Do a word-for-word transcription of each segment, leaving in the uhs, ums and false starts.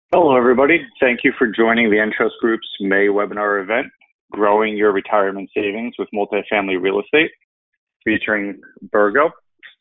Hello, everybody. Thank you for joining the Entrust Group's May webinar event, Growing Your Retirement Savings with Multifamily Real Estate, featuring Burgo.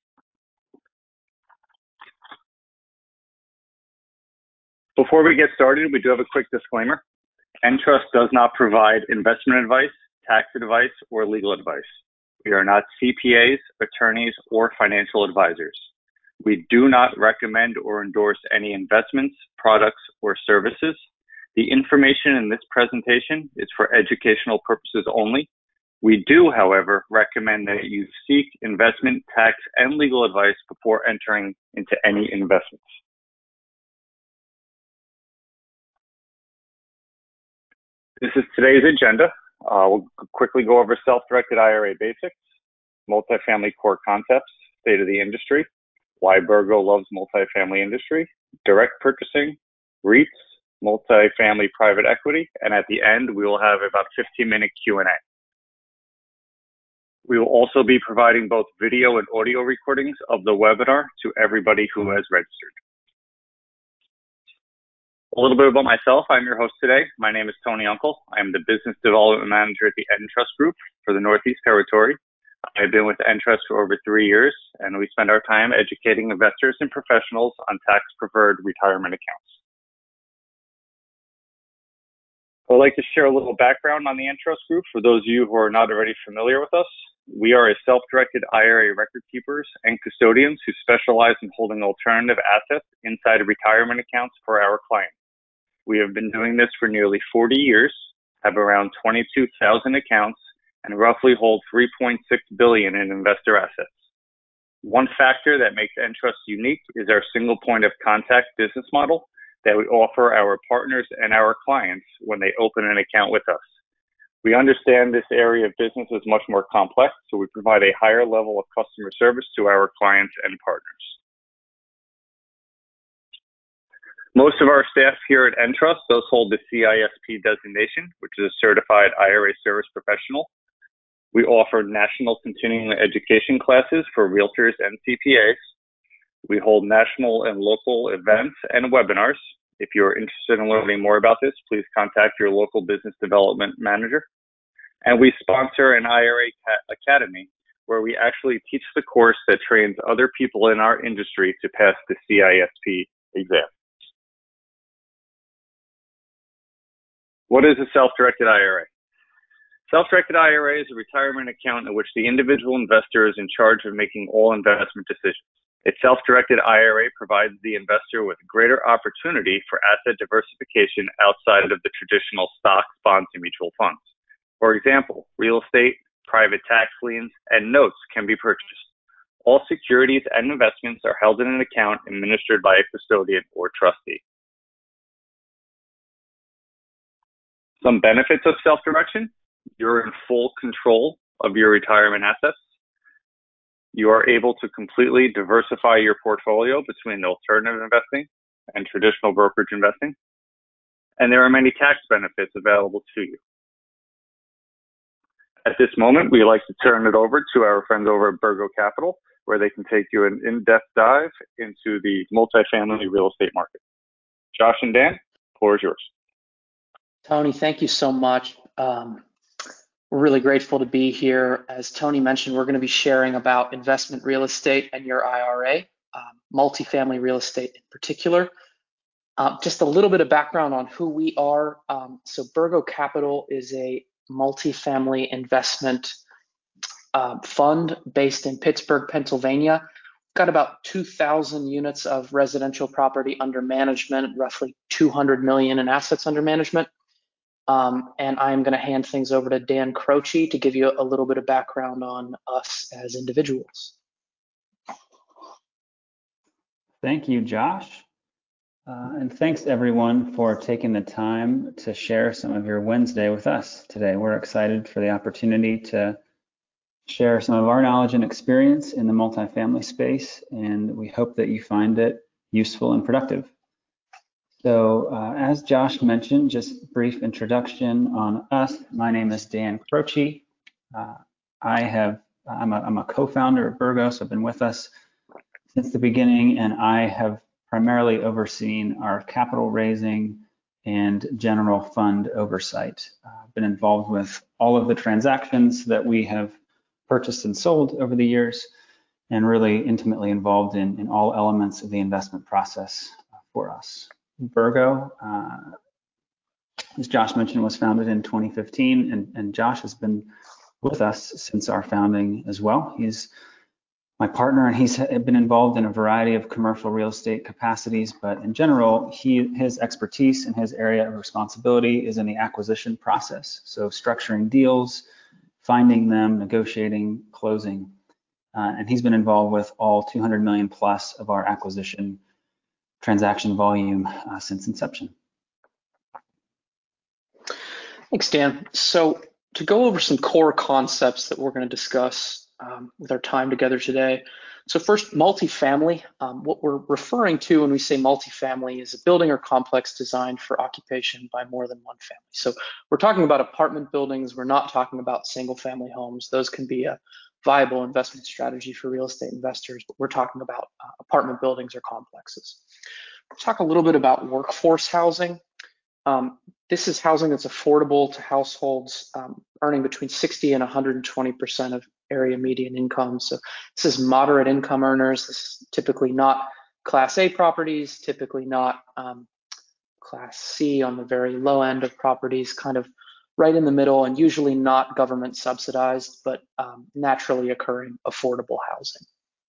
Before we get started, we do have a quick disclaimer. Entrust does not provide investment advice, tax advice, or legal advice. We are not C P As, attorneys, or financial advisors. We do not recommend or endorse any investments, products, or services. The information in this presentation is for educational purposes only. We do, however, recommend that you seek investment, tax, and legal advice before entering into any investments. This is today's agenda. Uh, we'll quickly go over self-directed I R A basics, multifamily core concepts, state of the industry, why Burgo loves multifamily industry, direct purchasing, REITs, multifamily private equity, and at the end, we will have about fifteen minute Q and A. We will also be providing both video and audio recordings of the webinar to everybody who has registered. A little bit about myself. I'm your host today. My name is Tony Uncle. I'm the Business Development Manager at the Entrust Group for the Northeast Territory. I've been with Entrust for over three years, and we spend our time educating investors and professionals on tax-preferred retirement accounts. I'd like to share a little background on the Entrust Group for those of you who are not already familiar with us. We are a self-directed I R A record keepers and custodians who specialize in holding alternative assets inside of retirement accounts for our clients. We have been doing this for nearly forty years, have around twenty-two thousand accounts, and roughly hold three point six billion dollars in investor assets. One factor that makes Entrust unique is our single point of contact business model that we offer our partners and our clients when they open an account with us. We understand this area of business is much more complex, so we provide a higher level of customer service to our clients and partners. Most of our staff here at Entrust does hold the C I S P designation, which is a certified I R A service professional. We offer national continuing education classes for realtors and C P As. We hold national and local events and webinars. If you're interested in learning more about this, please contact your local business development manager. And we sponsor an I R A Academy, where we actually teach the course that trains other people in our industry to pass the C I S P exam. What is a self-directed I R A? Self-directed I R A is a retirement account in which the individual investor is in charge of making all investment decisions. A self-directed I R A provides the investor with greater opportunity for asset diversification outside of the traditional stocks, bonds, and mutual funds. For example, real estate, private tax liens, and notes can be purchased. All securities and investments are held in an account administered by a custodian or trustee. Some benefits of self-direction: you're in full control of your retirement assets. You are able to completely diversify your portfolio between alternative investing and traditional brokerage investing. And there are many tax benefits available to you. At this moment, we'd like to turn it over to our friends over at Burgo Capital, where they can take you an in-depth dive into the multifamily real estate market. Josh and Dan, the floor is yours. Tony, thank you so much. Um, we're really grateful to be here. As Tony mentioned, we're going to be sharing about investment real estate and your I R A, um, multifamily real estate in particular. Um, just a little bit of background on who we are. Um, so Burgo Capital is a multifamily investment uh, fund based in Pittsburgh, Pennsylvania. Got about two thousand units of residential property under management, roughly two hundred million in assets under management. Um, and I'm going to hand things over to Dan Croce to give you a little bit of background on us as individuals. Thank you, Josh. Uh, and thanks everyone for taking the time to share some of your Wednesday with us today. We're excited for the opportunity to share some of our knowledge and experience in the multifamily space, and we hope that you find it useful and productive. So uh, as Josh mentioned, just brief introduction on us. My name is Dan Croce. Uh, I have, I'm a, I'm a co-founder of Burgo, so I've been with us since the beginning, and I have primarily overseeing our capital raising and general fund oversight. Uh, I've been involved with all of the transactions that we have purchased and sold over the years, and really intimately involved in, in all elements of the investment process for us. Virgo, uh, as Josh mentioned, was founded in twenty fifteen, and, and Josh has been with us since our founding as well. He's my partner, and he's been involved in a variety of commercial real estate capacities, but in general, he, his expertise and his area of responsibility is in the acquisition process. So structuring deals, finding them, negotiating, closing. Uh, and he's been involved with all two hundred million plus of our acquisition transaction volume uh, since inception. Thanks, Dan. So to go over some core concepts that we're going to discuss um, with our time together today. So first, multifamily. Um, what we're referring to when we say multifamily is a building or complex designed for occupation by more than one family. So we're talking about apartment buildings. We're not talking about single family homes. Those can be a viable investment strategy for real estate investors, but we're talking about uh, apartment buildings or complexes. We'll talk a little bit about workforce housing. Um, this is housing that's affordable to households um, earning between sixty and one hundred twenty percent of area median income. So this is moderate income earners. This is typically not Class A properties, typically not um, Class C on the very low end of properties, kind of right in the middle, and usually not government subsidized, but um, naturally occurring affordable housing.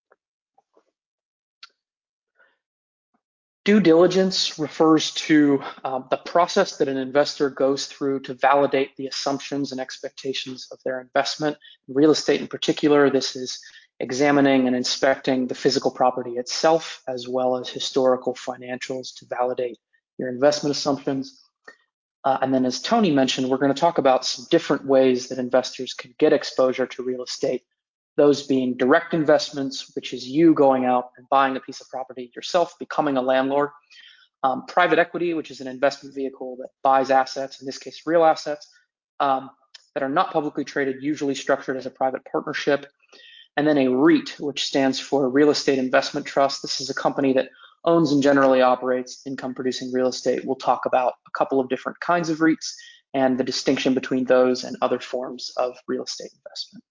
Due diligence refers to um, the process that an investor goes through to validate the assumptions and expectations of their investment. In real estate in particular, this is examining and inspecting the physical property itself, as well as historical financials to validate your investment assumptions. Uh, and then, as Tony mentioned, we're going to talk about some different ways that investors can get exposure to real estate. Those being direct investments, which is you going out and buying a piece of property yourself, becoming a landlord. Um, private equity, which is an investment vehicle that buys assets, in this case, real assets, um, that are not publicly traded, usually structured as a private partnership. And then a REIT, which stands for Real Estate Investment Trust. This is a company that owns and generally operates income-producing real estate. We'll talk about a couple of different kinds of REITs and the distinction between those and other forms of real estate investment.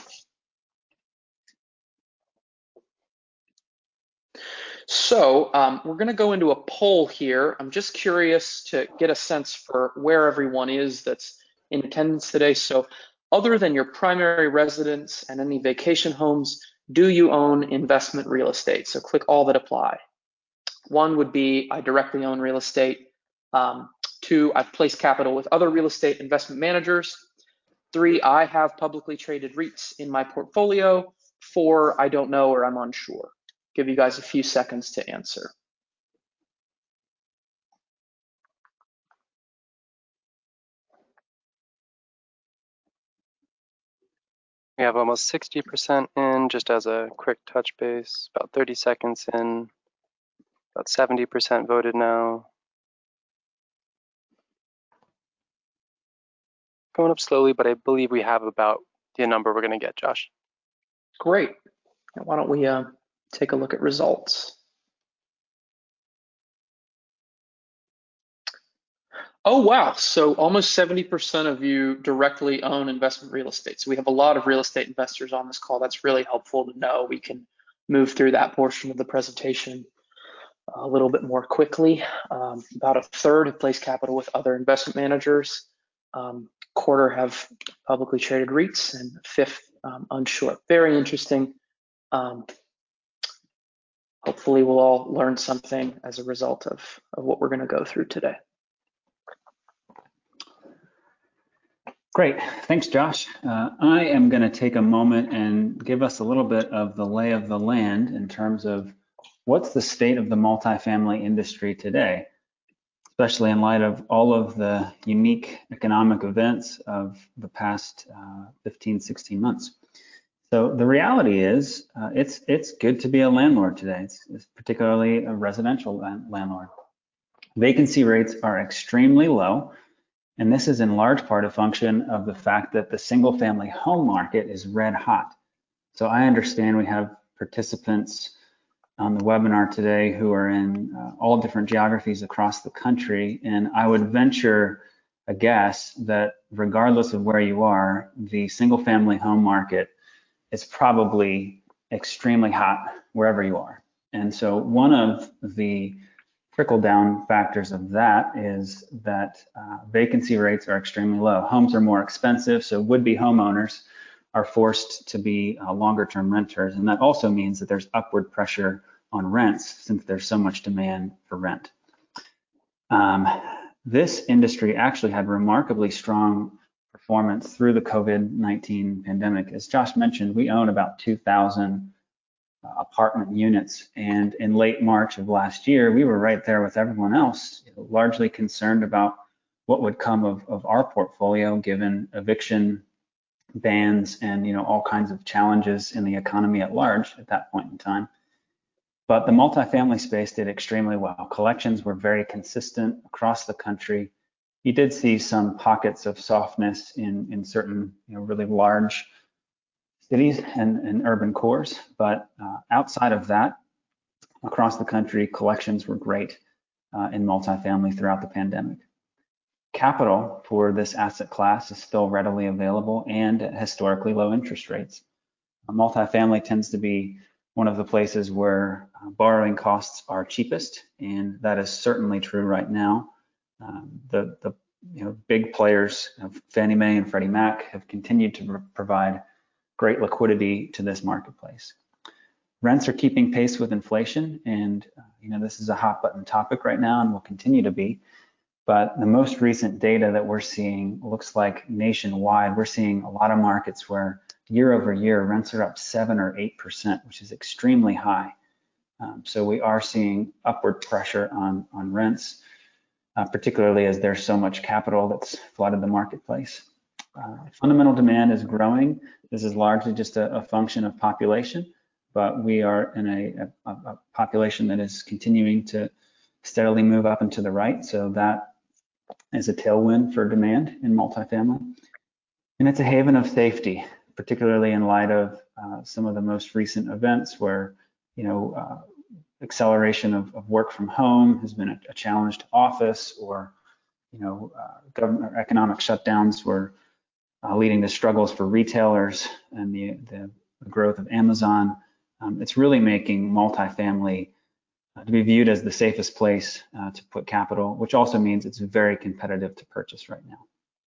So um, we're going to go into a poll here. I'm just curious to get a sense for where everyone is that's in attendance today. So other than your primary residence and any vacation homes, do you own investment real estate? So click all that apply. One would be I directly own real estate. Um, two, I've placed capital with other real estate investment managers. Three, I have publicly traded REITs in my portfolio. Four, I don't know or I'm unsure. Give you guys a few seconds to answer. We have almost sixty percent in, just as a quick touch base, about thirty seconds in, about seventy percent voted now. Going up slowly, but I believe we have about the number we're gonna get, Josh. Great. Now, why don't we uh, take a look at results? Oh, wow. So almost seventy percent of you directly own investment real estate. So we have a lot of real estate investors on this call. That's really helpful to know. We can move through that portion of the presentation a little bit more quickly. Um, about a third have placed capital with other investment managers. Um, quarter have publicly traded REITs, and fifth um, unsure. Very interesting. Um, hopefully we'll all learn something as a result of, of what we're going to go through today. Great, thanks, Josh. Uh, I am going to take a moment and give us a little bit of the lay of the land in terms of what's the state of the multifamily industry today, especially in light of all of the unique economic events of the past uh, fifteen, sixteen months. So the reality is uh, it's it's good to be a landlord today, it's, it's particularly a residential land landlord. Vacancy rates are extremely low. And this is in large part a function of the fact that the single family home market is red hot. So I understand we have participants on the webinar today who are in uh, all different geographies across the country, and I would venture a guess that regardless of where you are, the single family home market is probably extremely hot wherever you are. And so one of the trickle down factors of that is that uh, vacancy rates are extremely low. Homes are more expensive, so would-be homeowners are forced to be uh, longer term renters. And that also means that there's upward pressure on rents since there's so much demand for rent. Um, this industry actually had remarkably strong performance through the COVID nineteen pandemic. As Josh mentioned, we own about two thousand uh, apartment units. And in late March of last year, we were right there with everyone else, you know, largely concerned about what would come of, of our portfolio given eviction bans and you know all kinds of challenges in the economy at large at that point in time. But the multifamily space did extremely well. Collections were very consistent across the country. You did see some pockets of softness in, in certain you know, really large cities and, and urban cores, but uh, outside of that, across the country, collections were great uh, in multifamily throughout the pandemic. Capital for this asset class is still readily available and at historically low interest rates. Multifamily tends to be one of the places where uh, borrowing costs are cheapest, and that is certainly true right now. Um, the, the you know, big players, of Fannie Mae and Freddie Mac, have continued to provide great liquidity to this marketplace. Rents are keeping pace with inflation, and uh, you know this is a hot button topic right now and will continue to be. But the most recent data that we're seeing looks like nationwide, we're seeing a lot of markets where year over year rents are up seven or eight percent, which is extremely high. Um, so we are seeing upward pressure on, on rents, uh, particularly as there's so much capital that's flooded the marketplace. Uh, fundamental demand is growing. This is largely just a, a function of population, but we are in a, a, a population that is continuing to steadily move up and to the right. So that is a tailwind for demand in multifamily. And it's a haven of safety, particularly in light of uh, some of the most recent events where, you know, uh, acceleration of, of work from home has been a, a challenge to office, or, you know, uh, government or economic shutdowns were uh, leading to struggles for retailers and the, the, the growth of Amazon. Um, it's really making multifamily uh, to be viewed as the safest place uh, to put capital, which also means it's very competitive to purchase right now.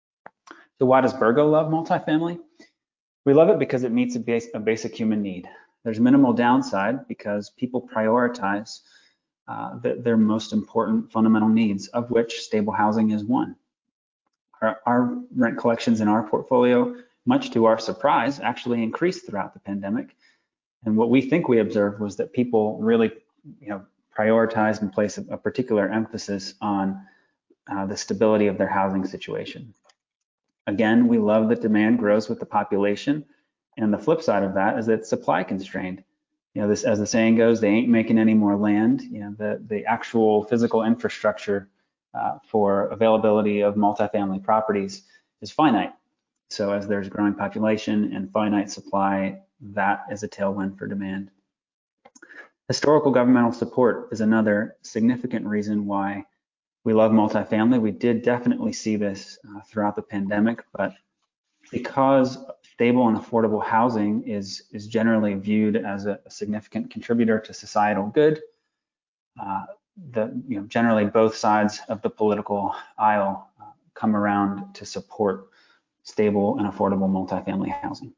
So why does Burgo love multifamily? We love it because it meets a, base, a basic human need. There's minimal downside because people prioritize uh, the, their most important fundamental needs, of which stable housing is one. Our, our rent collections in our portfolio, much to our surprise, actually increased throughout the pandemic. And what we think we observed was that people really, you know, prioritize and place a, a particular emphasis on uh, the stability of their housing situation. Again, we love that demand grows with the population, and the flip side of that is that it's supply constrained. You know, this, as the saying goes, they ain't making any more land. You know, the the actual physical infrastructure uh, for availability of multifamily properties is finite. So as there's growing population and finite supply, that is a tailwind for demand. Historical governmental support is another significant reason why we love multifamily. We did definitely see this uh, throughout the pandemic, but because stable and affordable housing is, is generally viewed as a, a significant contributor to societal good, uh, the, you know, generally both sides of the political aisle uh, come around to support stable and affordable multifamily housing.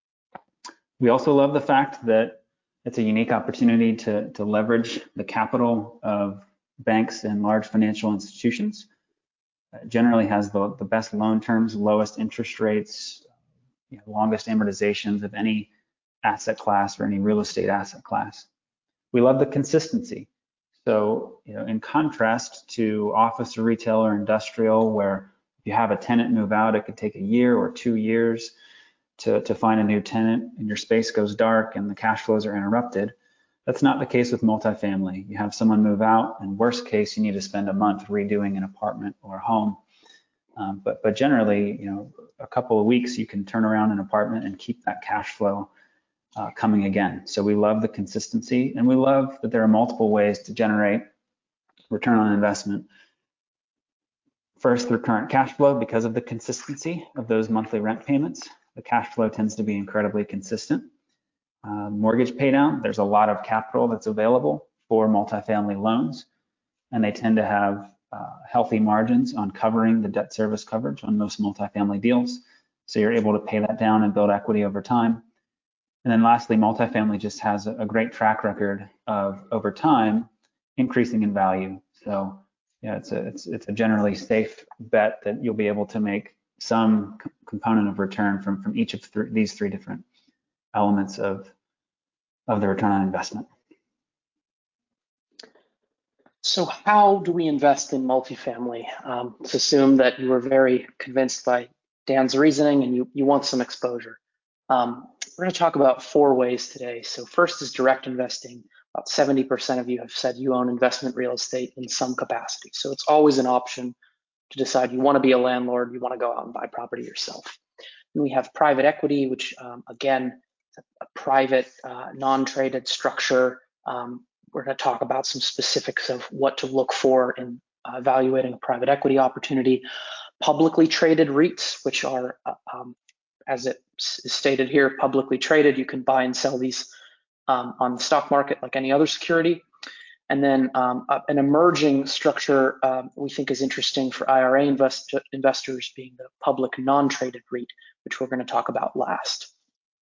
We also love the fact that it's a unique opportunity to, to leverage the capital of banks and large financial institutions. It generally has the, the best loan terms, lowest interest rates, you know, longest amortizations of any asset class or any real estate asset class. We love the consistency. So, you know, in contrast to office or retail or industrial, where if you have a tenant move out, it could take a year or two years to, to find a new tenant and your space goes dark and the cash flows are interrupted. That's not the case with multifamily. You have someone move out, and worst case, you need to spend a month redoing an apartment or a home. Um, but, but generally, you know, a couple of weeks, you can turn around an apartment and keep that cash flow uh, coming again. So we love the consistency, and we love that there are multiple ways to generate return on investment. First, through current cash flow, because of the consistency of those monthly rent payments. The cash flow tends to be incredibly consistent. Uh, mortgage paydown, there's a lot of capital that's available for multifamily loans, and they tend to have uh, healthy margins on covering the debt service coverage on most multifamily deals. So you're able to pay that down and build equity over time. And then lastly, multifamily just has a great track record of over time increasing in value. So yeah, it's a it's it's a generally safe bet that you'll be able to make some component of return from from each of th these three different elements of of the return on investment. So how do we invest in multifamily? Um, let's assume that you were very convinced by Dan's reasoning and you, you want some exposure. Um, we're going to talk about four ways today. So first is direct investing. About seventy percent of you have said you own investment real estate in some capacity. So it's always an option to decide you want to be a landlord, you want to go out and buy property yourself. And we have private equity, which um, again, a private, uh, non-traded structure. Um, we're going to talk about some specifics of what to look for in uh, evaluating a private equity opportunity. Publicly traded REITs, which are, uh, um, as it is stated here, publicly traded. You can buy and sell these um, on the stock market like any other security. And then um, uh, an emerging structure um, we think is interesting for I R A invest investors being the public non-traded REIT, which we're going to talk about last.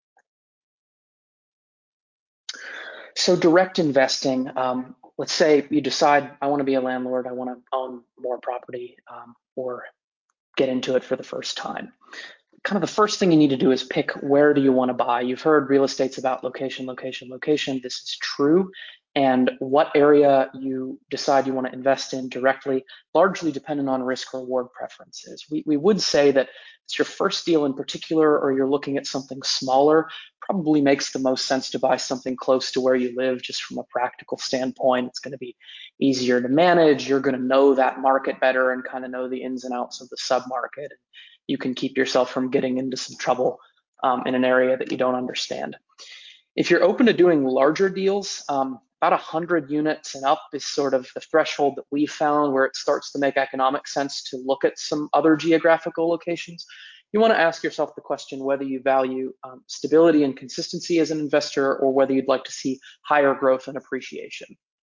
So direct investing, um, let's say you decide, I want to be a landlord, I want to own more property um, or get into it for the first time. Kind of the first thing you need to do is pick where do you want to buy. You've heard real estate's about location, location, location. This is true. And what area you decide you want to invest in directly, largely dependent on risk reward preferences. We, we would say that it's your first deal in particular, or you're looking at something smaller, probably makes the most sense to buy something close to where you live, just from a practical standpoint. It's going to be easier to manage. You're going to know that market better and kind of know the ins and outs of the submarket. You can keep yourself from getting into some trouble um, in an area that you don't understand. If you're open to doing larger deals, um, about one hundred units and up is sort of the threshold that we found where it starts to make economic sense to look at some other geographical locations. You want to ask yourself the question whether you value um, stability and consistency as an investor, or whether you'd like to see higher growth and appreciation.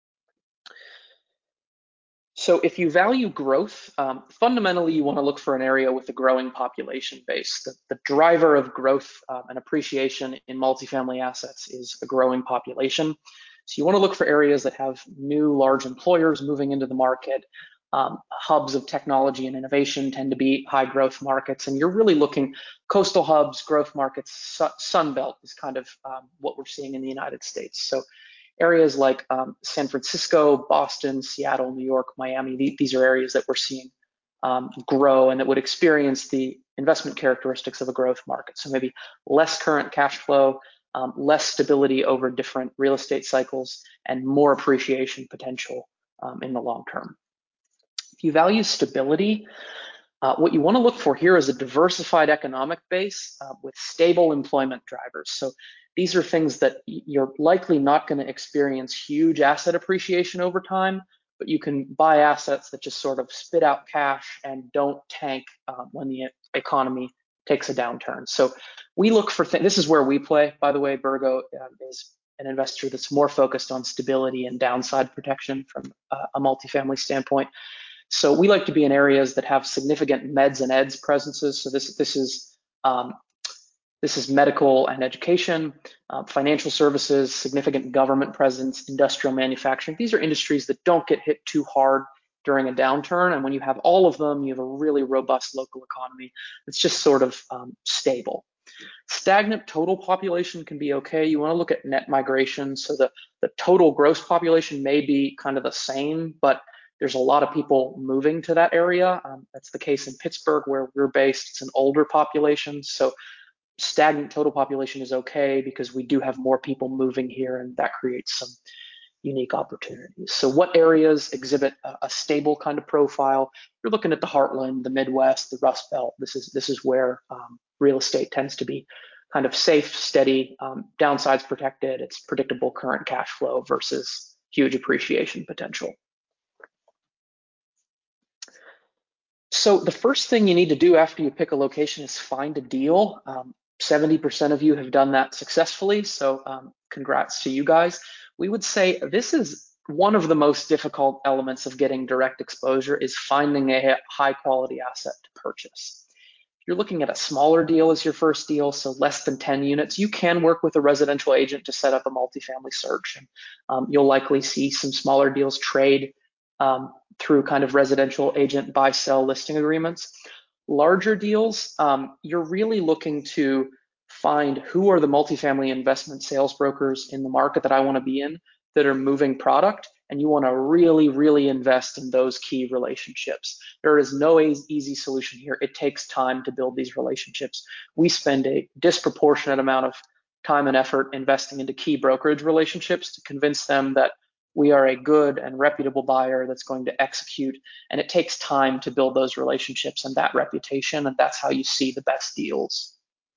So if you value growth, um, fundamentally you want to look for an area with a growing population base. The, the driver of growth uh, and appreciation in multifamily assets is a growing population. So you want to look for areas that have new large employers moving into the market. Um, hubs of technology and innovation tend to be high growth markets, and you're really looking coastal hubs, growth markets. Su Sun Belt is kind of um, what we're seeing in the United States. So areas like um, San Francisco, Boston, Seattle, New York, Miami, th these are areas that we're seeing um, grow and that would experience the investment characteristics of a growth market. So maybe less current cash flow, um, less stability over different real estate cycles, and more appreciation potential um, in the long term. If you value stability, uh, what you want to look for here is a diversified economic base uh, with stable employment drivers. So these are things that you're likely not going to experience huge asset appreciation over time, but you can buy assets that just sort of spit out cash and don't tank uh, when the economy takes a downturn. So we look for things. This is where we play, by the way. Burgo uh, is an investor that's more focused on stability and downside protection from uh, a multifamily standpoint. So we like to be in areas that have significant meds and eds presences. So this this is um, this is medical and education, uh, financial services, significant government presence, industrial manufacturing. These are industries that don't get hit too hard during a downturn. And when you have all of them, you have a really robust local economy that's just sort of um, stable. Stagnant total population can be okay. You want to look at net migration. So the, the total gross population may be kind of the same, but there's a lot of people moving to that area. Um, that's the case in Pittsburgh, where we're based. It's an older population. So stagnant total population is okay because we do have more people moving here, and that creates some unique opportunities. So what areas exhibit a, a stable kind of profile? You're looking at the Heartland, the Midwest, the Rust Belt. This is, this is where um, real estate tends to be kind of safe, steady, um, downsides protected. It's predictable current cash flow versus huge appreciation potential. So the first thing you need to do after you pick a location is find a deal. Um, seventy percent of you have done that successfully, so um, congrats to you guys. We would say this is one of the most difficult elements of getting direct exposure is finding a high quality asset to purchase. If you're looking at a smaller deal as your first deal, so less than ten units, you can work with a residential agent to set up a multifamily search. And, um, you'll likely see some smaller deals trade um, through kind of residential agent buy-sell listing agreements. Larger deals, um, you're really looking to find who are the multifamily investment sales brokers in the market that I want to be in that are moving product, and you want to really, really invest in those key relationships. There is no easy solution here. It takes time to build these relationships. We spend a disproportionate amount of time and effort investing into key brokerage relationships to convince them that we are a good and reputable buyer that's going to execute, and it takes time to build those relationships and that reputation, and that's how you see the best deals.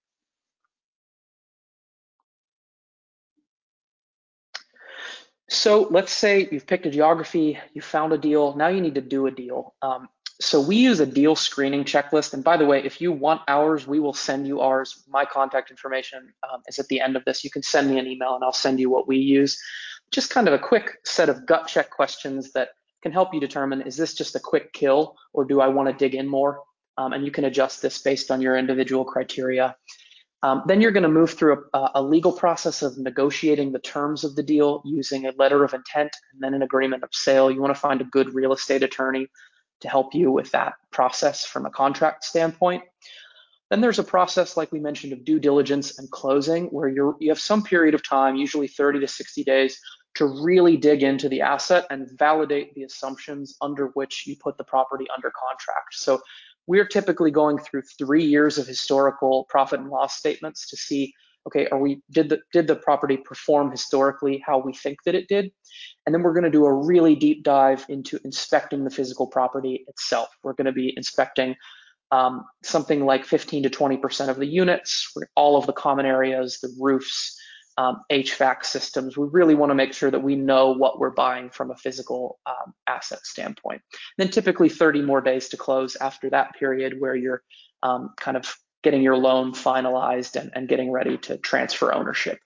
So let's say you've picked a geography, you found a deal, now you need to do a deal. Um, so we use a deal screening checklist. And by the way, if you want ours, we will send you ours. My contact information um, is at the end of this. You can send me an email and I'll send you what we use. Just kind of a quick set of gut check questions that can help you determine, is this just a quick kill or do I want to dig in more? Um, and you can adjust this based on your individual criteria. Um, then you're going to move through a, a legal process of negotiating the terms of the deal using a letter of intent and then an agreement of sale. You want to find a good real estate attorney to help you with that process from a contract standpoint. Then there's a process, like we mentioned, of due diligence and closing, where you're, you have some period of time, usually thirty to sixty days, to really dig into the asset and validate the assumptions under which you put the property under contract. So we're typically going through three years of historical profit and loss statements to see, okay, are we did the did the property perform historically how we think that it did? And then we're going to do a really deep dive into inspecting the physical property itself. We're going to be inspecting um, something like fifteen to twenty percent of the units, all of the common areas, the roofs, um, H V A C systems. We really want to make sure that we know what we're buying from a physical um, asset standpoint. And then typically thirty more days to close after that period where you're um, kind of getting your loan finalized and, and getting ready to transfer ownership.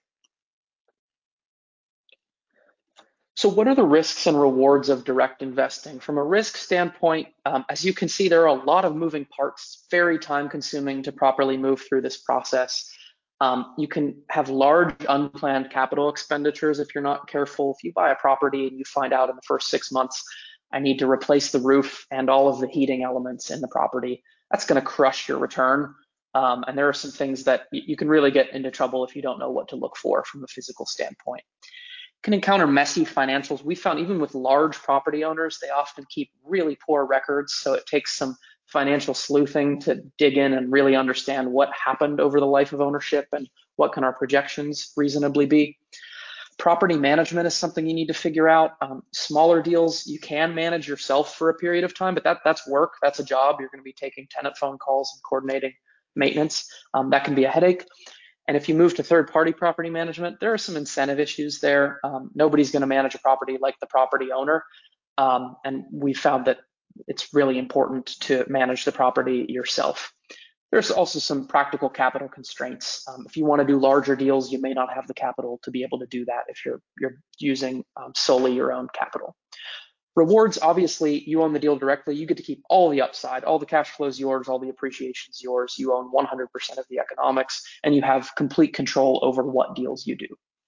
So what are the risks and rewards of direct investing? From a risk standpoint, um, as you can see, there are a lot of moving parts, very time consuming to properly move through this process. Um, you can have large unplanned capital expenditures if you're not careful. If you buy a property and you find out in the first six months, I need to replace the roof and all of the heating elements in the property, that's going to crush your return. Um, and there are some things that you can really get into trouble if you don't know what to look for from a physical standpoint. Can encounter messy financials. We found even with large property owners, they often keep really poor records. So it takes some financial sleuthing to dig in and really understand what happened over the life of ownership and what can our projections reasonably be. Property management is something you need to figure out. Um, smaller deals, you can manage yourself for a period of time, but that, that's work, that's a job. You're going to be taking tenant phone calls and coordinating maintenance. Um, that can be a headache. And if you move to third-party property management, there are some incentive issues there. Um, nobody's going to manage a property like the property owner. Um, and we found that it's really important to manage the property yourself. There's also some practical capital constraints. Um, if you want to do larger deals, you may not have the capital to be able to do that if you're, you're using um, solely your own capital. Rewards, obviously, you own the deal directly. You get to keep all the upside. All the cash flow is yours. All the appreciation is yours. You own one hundred percent of the economics, and you have complete control over what deals you do.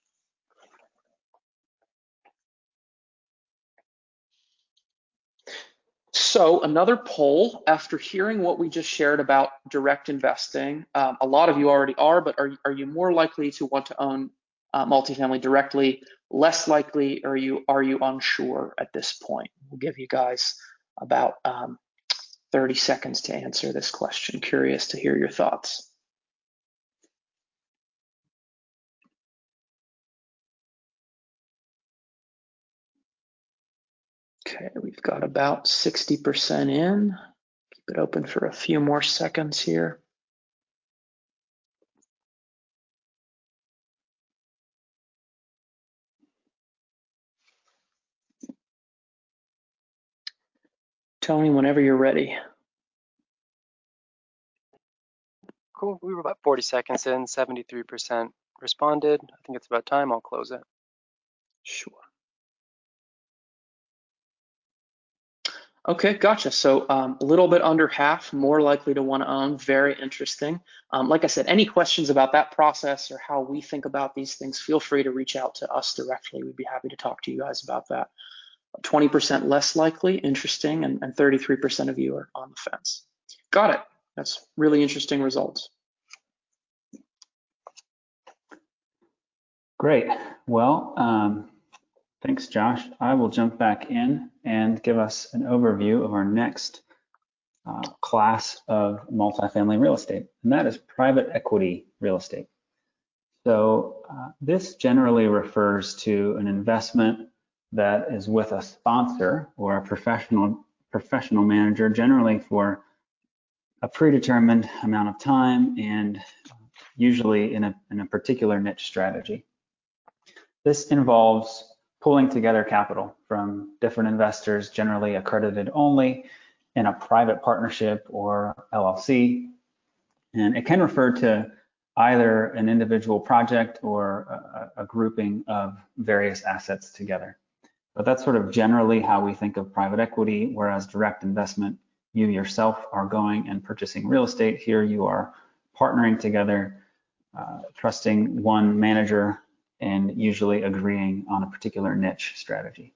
So another poll, after hearing what we just shared about direct investing, um, a lot of you already are, but are, are you more likely to want to own uh, multifamily directly, less likely, or are you, are you unsure at this point? We'll give you guys about um, thirty seconds to answer this question. Curious to hear your thoughts. Okay, we've got about sixty percent in. Keep it open for a few more seconds here. Tony, whenever you're ready. Cool. We were about forty seconds in, seventy-three percent responded. I think it's about time. I'll close it. Sure. Okay, gotcha. So um, a little bit under half, more likely to want to own. Very interesting. Um, like I said, any questions about that process or how we think about these things, feel free to reach out to us directly. We'd be happy to talk to you guys about that. twenty percent less likely, interesting, and, and thirty-three percent of you are on the fence. Got it. That's really interesting results. Great. Well, um, thanks, Josh. I will jump back in and give us an overview of our next uh, class of multifamily real estate, and that is private equity real estate. So uh, this generally refers to an investment that is with a sponsor or a professional professional manager, generally for a predetermined amount of time and usually in a, in a particular niche strategy. This involves pulling together capital from different investors, generally accredited only in a private partnership or L L C. And it can refer to either an individual project or a, a grouping of various assets together. But that's sort of generally how we think of private equity, whereas direct investment, you yourself are going and purchasing real estate. Here you are partnering together, uh, trusting one manager, and usually agreeing on a particular niche strategy.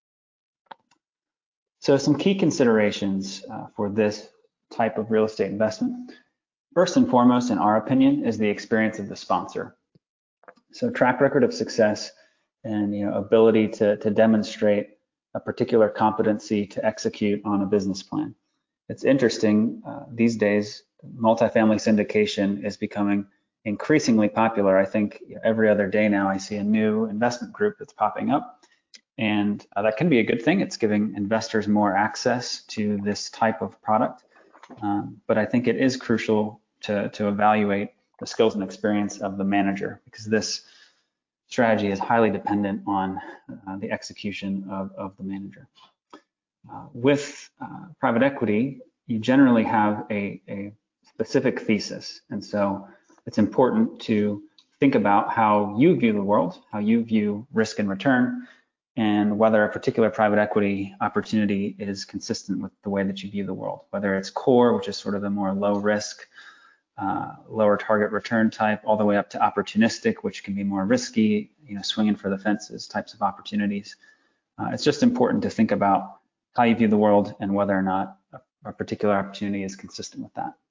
So some key considerations uh, for this type of real estate investment. First and foremost, in our opinion, is the experience of the sponsor. So track record of success and you know, ability to, to demonstrate a particular competency to execute on a business plan. It's interesting, uh, these days, multifamily syndication is becoming increasingly popular. I think every other day now I see a new investment group that's popping up, and uh, that can be a good thing. It's giving investors more access to this type of product, um, but I think it is crucial to, to evaluate the skills and experience of the manager, because this strategy is highly dependent on uh, the execution of, of the manager. Uh, with uh, private equity, you generally have a, a specific thesis, and so it's important to think about how you view the world, how you view risk and return, and whether a particular private equity opportunity is consistent with the way that you view the world, whether it's core, which is sort of the more low risk, uh, lower target return type, all the way up to opportunistic, which can be more risky, you know, swinging for the fences types of opportunities. Uh, it's just important to think about how you view the world and whether or not a, a particular opportunity is consistent with that.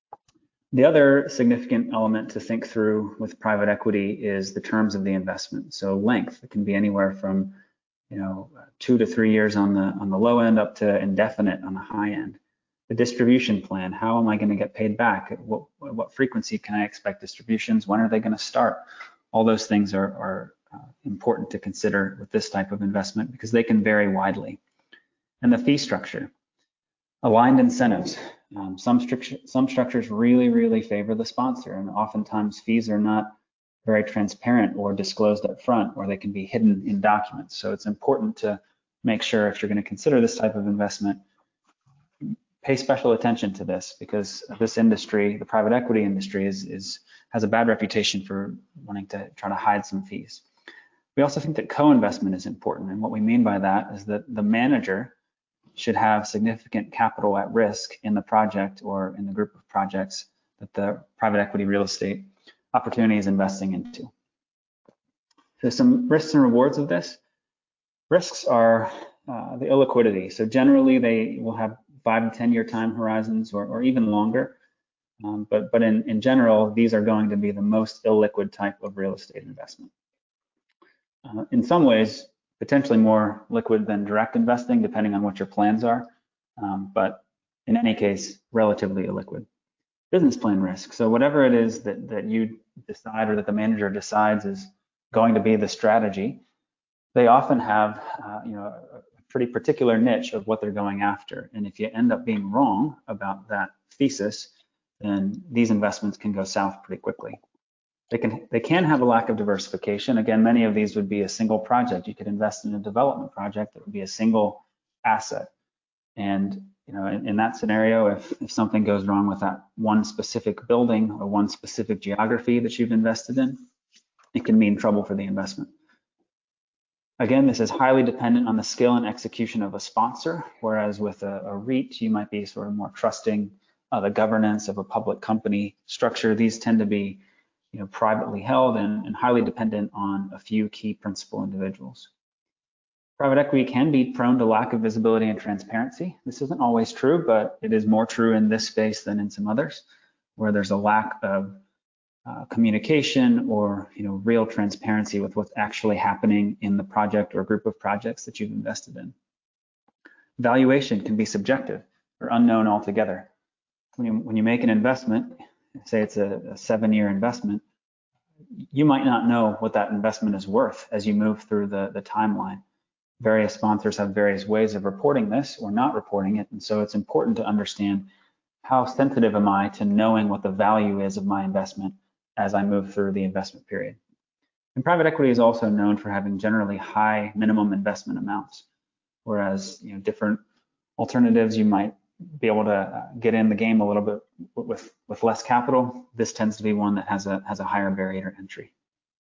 The other significant element to think through with private equity is the terms of the investment. So length, it can be anywhere from, you know, two to three years on the on the low end up to indefinite on the high end. The distribution plan, how am I going to get paid back? At what, what frequency can I expect distributions? When are they going to start? All those things are, are uh, important to consider with this type of investment because they can vary widely. And the fee structure, aligned incentives. Um, some, stru some structures really, really favor the sponsor, and oftentimes fees are not very transparent or disclosed up front, or they can be hidden in documents. So it's important to make sure if you're going to consider this type of investment, pay special attention to this, because this industry, the private equity industry, is, is has a bad reputation for wanting to try to hide some fees. We also think that co-investment is important, and what we mean by that is that the manager should have significant capital at risk in the project or in the group of projects that the private equity real estate opportunity is investing into. So some risks and rewards of this. Risks are uh, the illiquidity. So generally they will have five to ten year time horizons or, or even longer. Um, but but in, in general, these are going to be the most illiquid type of real estate investment. Uh, in some ways, potentially more liquid than direct investing, depending on what your plans are. Um, but in any case, relatively illiquid. Business plan risk. So whatever it is that, that you decide or that the manager decides is going to be the strategy, they often have uh, you know, a pretty particular niche of what they're going after. And if you end up being wrong about that thesis, then these investments can go south pretty quickly. They can, they can have a lack of diversification. Again, many of these would be a single project. You could invest in a development project that would be a single asset. And you know, in, in that scenario, if, if something goes wrong with that one specific building or one specific geography that you've invested in, it can mean trouble for the investment. Again, this is highly dependent on the skill and execution of a sponsor, whereas with a, a REIT, you might be sort of more trusting uh, the governance of a public company structure. These tend to be, you know, privately held and, and highly dependent on a few key principal individuals. Private equity can be prone to lack of visibility and transparency. This isn't always true, but it is more true in this space than in some others, where there's a lack of uh, communication or, you know, real transparency with what's actually happening in the project or group of projects that you've invested in. Valuation can be subjective or unknown altogether. When you, when you make an investment, say it's a, a seven-year investment, you might not know what that investment is worth as you move through the, the timeline. Various sponsors have various ways of reporting this or not reporting it, and so it's important to understand how sensitive am I to knowing what the value is of my investment as I move through the investment period. And private equity is also known for having generally high minimum investment amounts, whereas, you know, different alternatives, you might be able to get in the game a little bit with, with less capital. This tends to be one that has a, has a higher barrier to entry.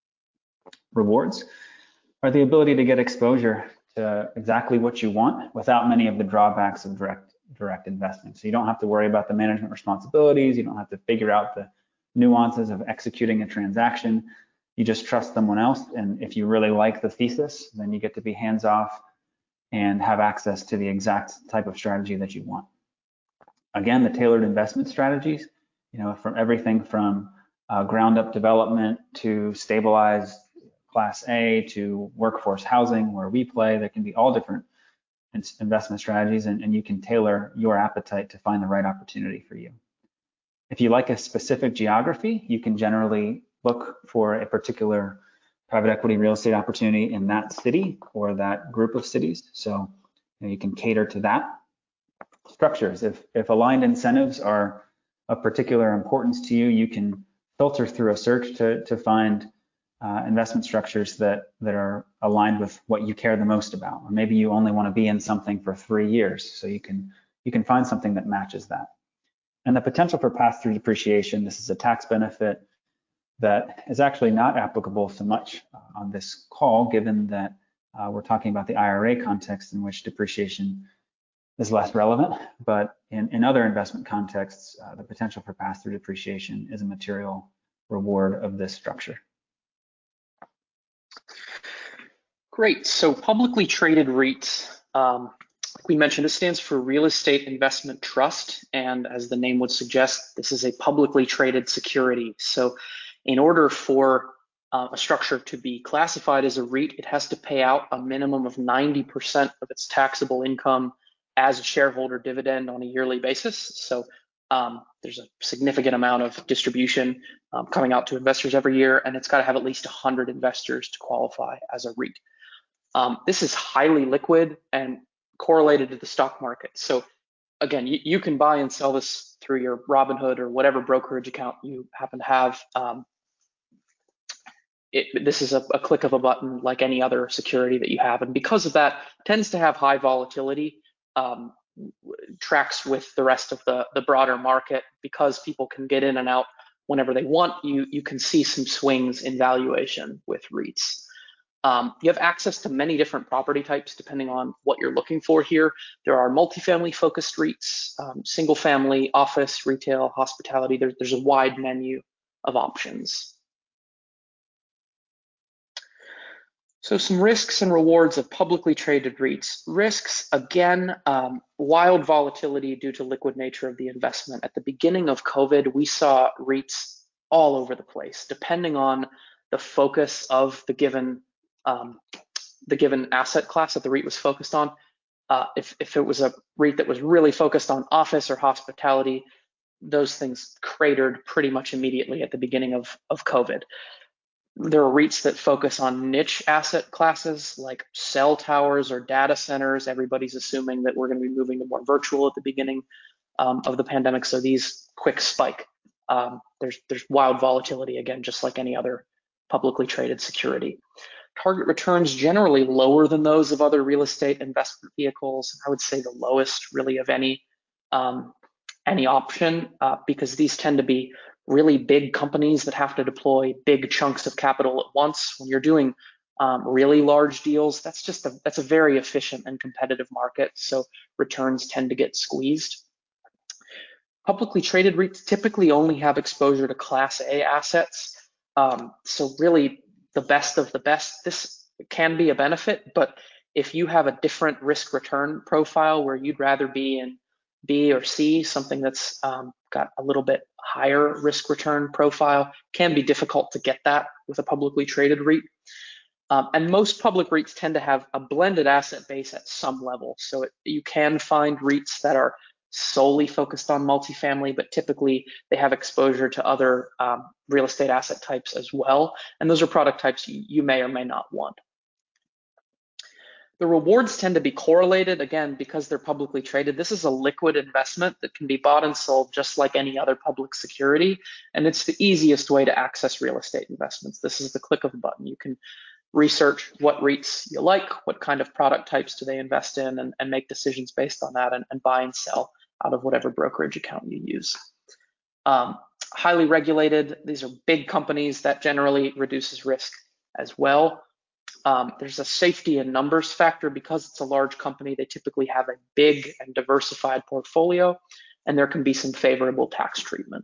Rewards are the ability to get exposure to exactly what you want without many of the drawbacks of direct direct investing. So you don't have to worry about the management responsibilities. You don't have to figure out the nuances of executing a transaction. You just trust someone else. And if you really like the thesis, then you get to be hands off and have access to the exact type of strategy that you want. Again, the tailored investment strategies, you know, from everything from uh, ground up development to stabilized Class A to workforce housing, where we play, there can be all different investment strategies, and, and you can tailor your appetite to find the right opportunity for you. If you like a specific geography, you can generally look for a particular private equity real estate opportunity in that city or that group of cities. So you know, you can cater to that. Structures, if, if aligned incentives are of particular importance to you, you can filter through a search to, to find Uh, investment structures that that are aligned with what you care the most about, or maybe you only want to be in something for three years, so you can you can find something that matches that. And the potential for pass-through depreciation, this is a tax benefit that is actually not applicable so much uh, on this call, given that uh, we're talking about the I R A context in which depreciation is less relevant, but in, in other investment contexts, uh, the potential for pass-through depreciation is a material reward of this structure. Great. So publicly traded REITs, um, like we mentioned, this stands for Real Estate Investment Trust. And as the name would suggest, this is a publicly traded security. So in order for uh, a structure to be classified as a REIT, it has to pay out a minimum of ninety percent of its taxable income as a shareholder dividend on a yearly basis. So um, there's a significant amount of distribution um, coming out to investors every year, and it's got to have at least one hundred investors to qualify as a REIT. Um, this is highly liquid and correlated to the stock market. So again, you, you can buy and sell this through your Robinhood or whatever brokerage account you happen to have. Um, it, this is a, a click of a button like any other security that you have. And because of that, tends to have high volatility, um, tracks with the rest of the, the broader market. Because people can get in and out whenever they want, you, you can see some swings in valuation with REITs. Um, you have access to many different property types depending on what you're looking for here. There are multifamily focused REITs, um, single family, office, retail, hospitality. There, there's a wide menu of options. So some risks and rewards of publicly traded REITs. Risks, again, um, wild volatility due to liquid nature of the investment. At the beginning of COVID, we saw REITs all over the place, depending on the focus of the given um, the given asset class that the REIT was focused on. Uh, if, if it was a REIT that was really focused on office or hospitality, those things cratered pretty much immediately at the beginning of, of COVID. There are REITs that focus on niche asset classes like cell towers or data centers. Everybody's assuming that we're going to be moving to more virtual at the beginning um, of the pandemic, so these quick spike. Um, there's, there's wild volatility, again, just like any other publicly traded security. target returns generally lower than those of other real estate investment vehicles. I would say the lowest really of any um, any option uh, because these tend to be really big companies that have to deploy big chunks of capital at once. When you're doing um, really large deals, that's just a that's a very efficient and competitive market. So returns tend to get squeezed. Publicly traded REITs typically only have exposure to Class A assets. Um, so really the best of the best. This can be a benefit, but if you have a different risk return profile where you'd rather be in B or C, something that's um, got a little bit higher risk return profile, can be difficult to get that with a publicly traded REIT. Um, and most public REITs tend to have a blended asset base at some level. So it, you can find REITs that are solely focused on multifamily, but typically they have exposure to other um, real estate asset types as well. And those are product types you, you may or may not want. The rewards tend to be correlated, again, because they're publicly traded. This is a liquid investment that can be bought and sold just like any other public security. And it's the easiest way to access real estate investments. This is the click of a button. You can research what REITs you like, what kind of product types do they invest in, and, and make decisions based on that and, and buy and sell out of whatever brokerage account you use. Um, highly regulated, these are big companies. That generally reduces risk as well. Um, there's a safety and numbers factor. Because it's a large company, they typically have a big and diversified portfolio, and there can be some favorable tax treatment.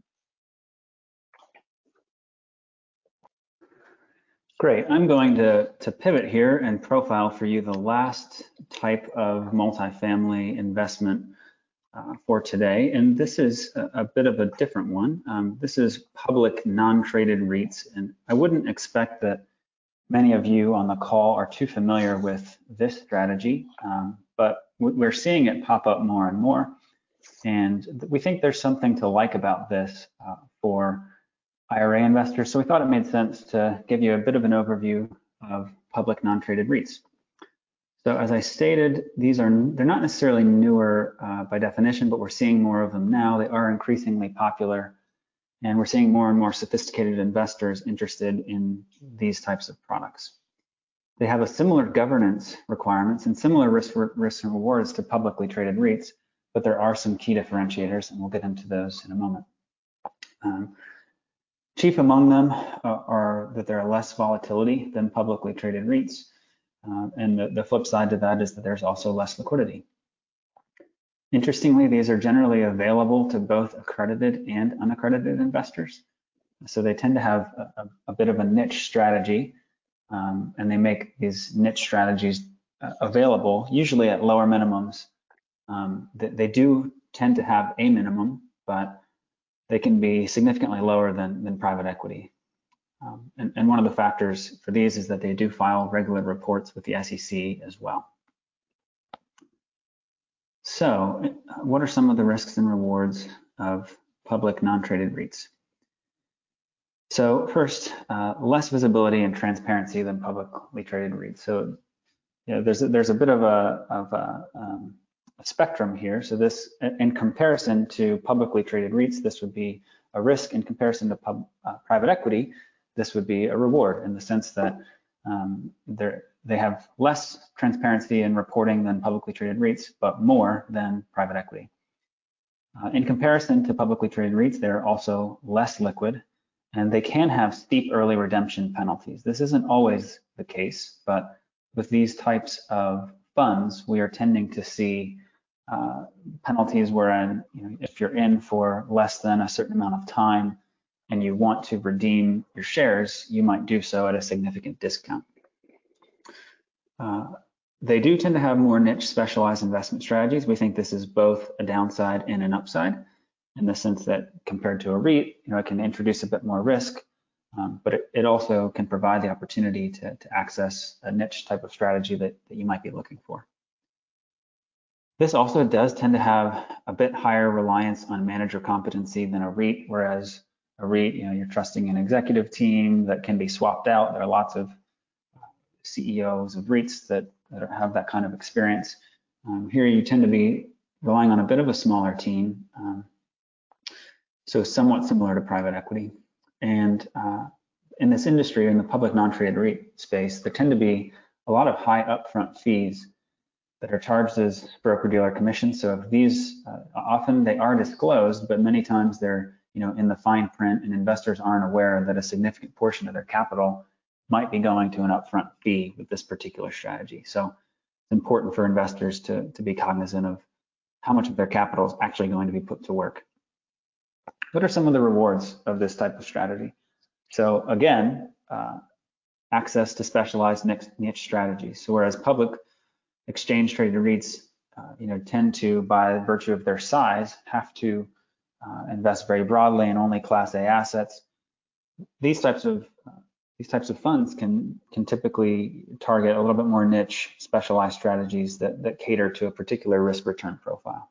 Great. I'm going to, to pivot here and profile for you the last type of multifamily investment uh, for today. And this is a, a bit of a different one. Um, this is public non-traded REITs. And I wouldn't expect that many of you on the call are too familiar with this strategy, um, but we're seeing it pop up more and more. And we think there's something to like about this uh, for I R A investors, so we thought it made sense to give you a bit of an overview of public non-traded REITs. So as I stated, these are they're not necessarily newer uh, by definition, but we're seeing more of them now. They are increasingly popular, and we're seeing more and more sophisticated investors interested in these types of products. They have a similar governance requirements and similar risk, risks and rewards to publicly traded REITs, but there are some key differentiators, and we'll get into those in a moment. Um, Chief among them uh, are that there are less volatility than publicly traded REITs. Uh, and the, the flip side to that is that there's also less liquidity. Interestingly, these are generally available to both accredited and unaccredited investors. So they tend to have a, a, a bit of a niche strategy, um, and they make these niche strategies uh, available, usually at lower minimums. Um, they, they do tend to have a minimum, but they can be significantly lower than, than private equity. Um, and, and one of the factors for these is that they do file regular reports with the S E C as well. So what are some of the risks and rewards of public non-traded REITs? So first, uh, less visibility and transparency than publicly traded REITs. So you know, there's, a, there's a bit of a, of a um, a spectrum here. So this, in comparison to publicly traded REITs, this would be a risk. In comparison to pub, uh, private equity, this would be a reward in the sense that um, they have less transparency in reporting than publicly traded REITs, but more than private equity. Uh, in comparison to publicly traded REITs, they're also less liquid, and they can have steep early redemption penalties. This isn't always the case, but with these types of funds, we are tending to see Uh, penalties wherein, you know, if you're in for less than a certain amount of time and you want to redeem your shares, you might do so at a significant discount. Uh, they do tend to have more niche specialized investment strategies. We think this is both a downside and an upside in the sense that compared to a REIT, you know, it can introduce a bit more risk, um, but it, it also can provide the opportunity to, to access a niche type of strategy that, that you might be looking for. This also does tend to have a bit higher reliance on manager competency than a REIT, whereas a REIT, you know, you're trusting an executive team that can be swapped out. There are lots of C E Os of REITs that, that have that kind of experience. Um, here you tend to be relying on a bit of a smaller team, um, so somewhat similar to private equity. And uh, in this industry, in the public non-traded REIT space, there tend to be a lot of high upfront fees that are charged as broker-dealer commissions. So if these, uh, often they are disclosed, but many times they're, you know, in the fine print, and investors aren't aware that a significant portion of their capital might be going to an upfront fee with this particular strategy. So it's important for investors to, to be cognizant of how much of their capital is actually going to be put to work. What are some of the rewards of this type of strategy? So again, uh, access to specialized niche strategies. So whereas public exchange traded REITs, uh, you know, tend to, by virtue of their size, have to uh, invest very broadly in only Class A assets, these types of uh, these types of funds can can typically target a little bit more niche, specialized strategies that that cater to a particular risk return profile.